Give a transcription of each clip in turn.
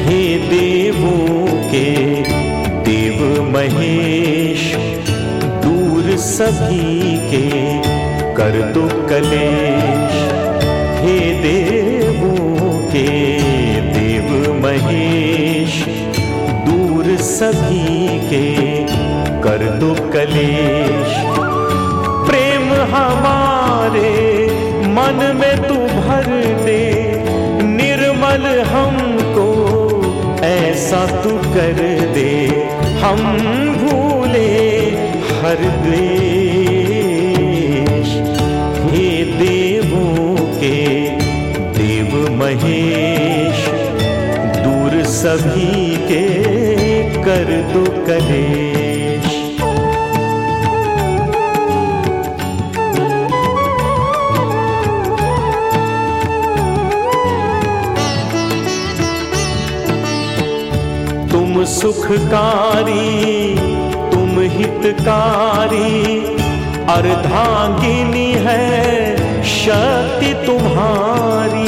हे देवों के देव महेश, दूर सभी के कर दो कलेश। हे देवों के देव महेश, दूर सभी के कर दो कलेश। प्रेम हमारे मन में तू भर दे, निर्मल हमको ऐसा तू कर दे, हम भूले हर द्वेष। हे देवों के देव महेश, दूर सभी के कर दो कलेश। तुम सुखकारी, तुम हितकारी, अर्धांगिनी है शक्ति तुम्हारी।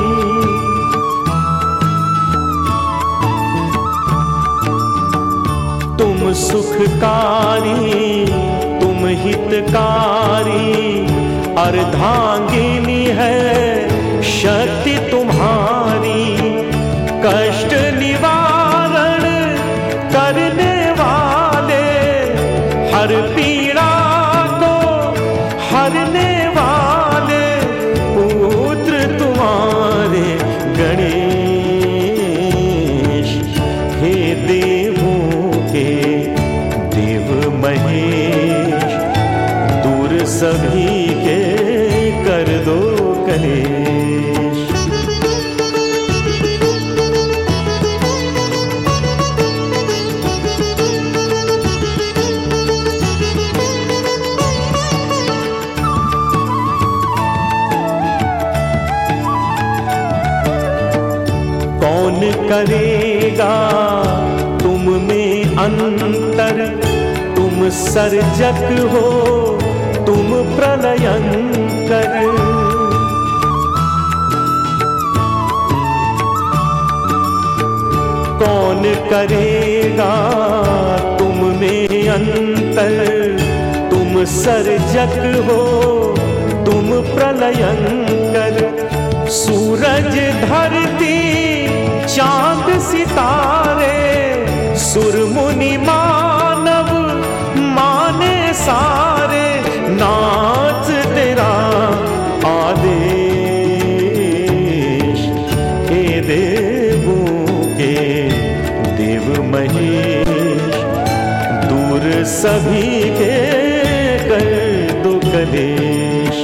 तुम सुखकारी, तुम हितकारी, अर्धांगिनी है शक्ति तुम्हारी। कष्ट निवारण करने वाले, हर पीड़ा को हरने वाले, पुत्र तुम्हारे गणेश। हे देवों के देव महेश, दूर सभी के कर दो कलेश। कौन करेगा तुम में अंतर, तुम सर्जक हो तुम प्रलयंकर। कौन करेगा तुम में अंतर, तुम सर्जक हो तुम प्रलयंकर। सूरज धरती चांद सितारे, सुर मुनि मानव माने सारे, नाथ तेरा आदेश। हे देवों के देव महेश, दूर सभी के कर दो कलेश।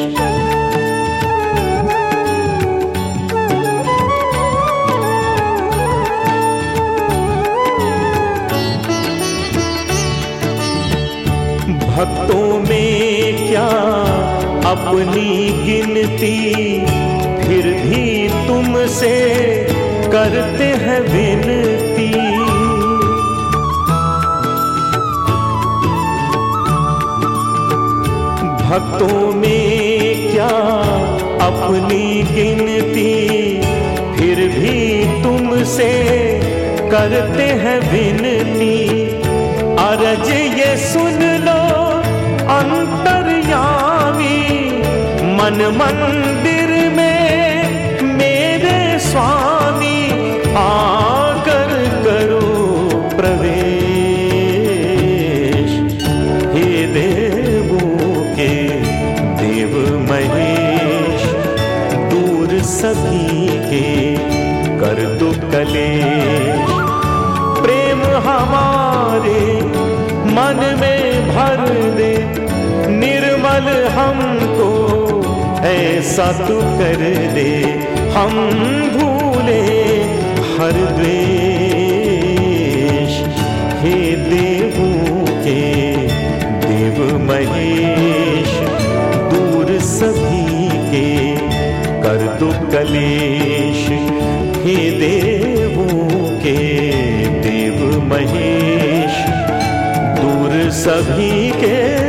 भक्तों में क्या अपनी गिनती, फिर भी तुमसे करते हैं विनती। भक्तों में क्या अपनी गिनती, फिर भी तुमसे करते हैं विनती। अरज ये सुन लो अंतर्यामी, मन मंदिर में मेरे स्वामी, आकर करो प्रवेश। हे देवों के देव महेश, दूर सभी के कर दो कलेश। प्रेम हमारे मन में भर दे, निर्मल हमको ऐसा तू कर दे, हम भूले हर द्वेष। हे देवों के देव महेश, दूर सभी के कर दो कलेश। हे देवों के देव महेश, दूर सभी के